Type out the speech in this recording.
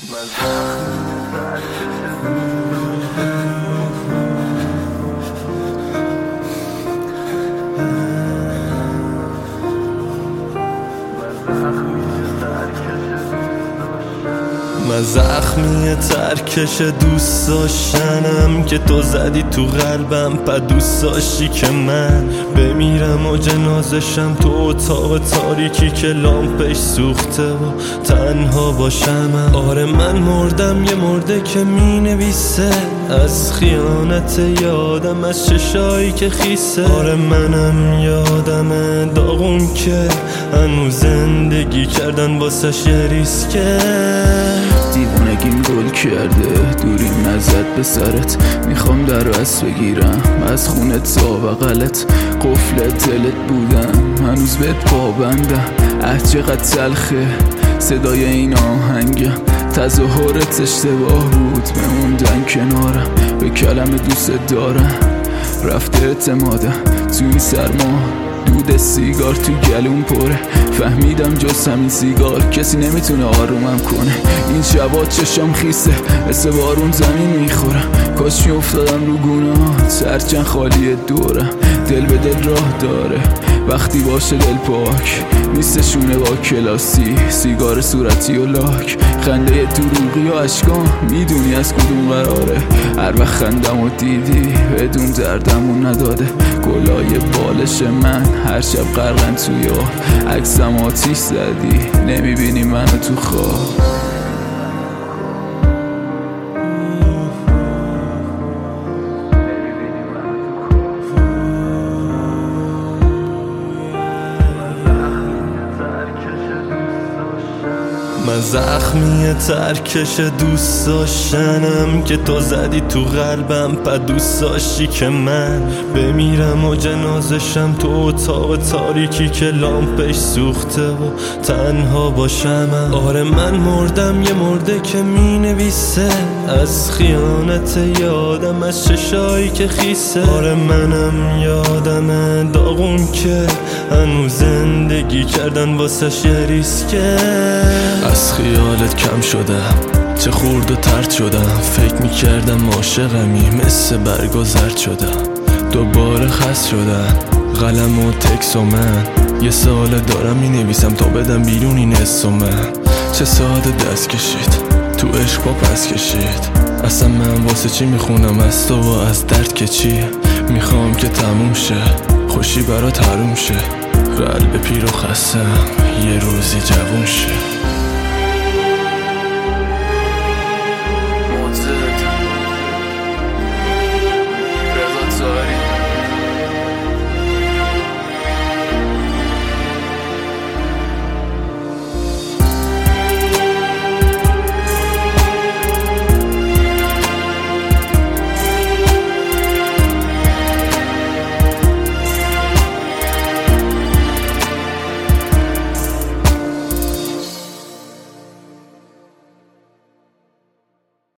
من زخمی ترکش دوست داشتنم که تو زدی تو قلبم، پا دوست داشتی که من بمیرم و جنازشم تو اتاق تاریکی که لامپش سوخته و تنها باشم. آره من مردم، یه مرده که می نویسه از خیانت یادم، از چشایی که خیسه. آره منم یادمه داغون که هنوز زندگی کردن واسش یه ریسکه. دیوونگیم گل کرده دوریم ازت به سرت، میخوام در رس بگیرم از خونت تا بغلت. قفل دلت بودم هنوز بهت پابندم، چقدر تلخه صدای این آهنگم. تظاهرت اشتباه بود بموندن کنارم، به کلمه دوست دارم رفته اعتمادم. تو این سرما دود سیگار تو گلوم پره، فهمیدم جز همین سیگار کسی نمیتونه آرومم کنه. این شبا چشام خیسه مثل بارون زمین میخورم، کاش میافتادم رو گوناهات هرچند خالی دورم. دل به دل راه داره وقتی باشه دل پاک، نیستشونه با کلاسی سیگار صورتی و لاک. خنده دروغی و اشکام میدونی از کدوم قراره، هر وقت خندم و دیدی بدون دردمون نداده. گلای بالش من هر شب غرقن تو یاد، عکسم آتیش زدی نمیبینی منو تو خواب. من زخمی ترکش دوست داشتنم که تو زدی تو قلبم، پا دوست داشتی که من بمیرم و جنازشم تو اتاق تاریکی که لامپش سوخته و تنها باشم. آره من مردم، یه مرده که می نویسه از خیانت یادم، از چشایی که خیسه. آره منم یادمه داغون که هنوز زندگی کردن واسش یه ریسکه. از خیالت کم شدم، چه خورد و ترد شدم، فکر میکردم عاشقمی مثل برگ زرد شدم. دوباره خست شدم قلم و تکس و من یه سال دارم مینویسم تا بدم بیرون این حس و من. چه ساده دست کشید تو عشق با پس کشید، اصلا من واسه چی میخونم از تو و از درد که چی. میخوام که تموم شه خوشی برات حروم شه، قلب پیر و خستم یه روزی جوون شه.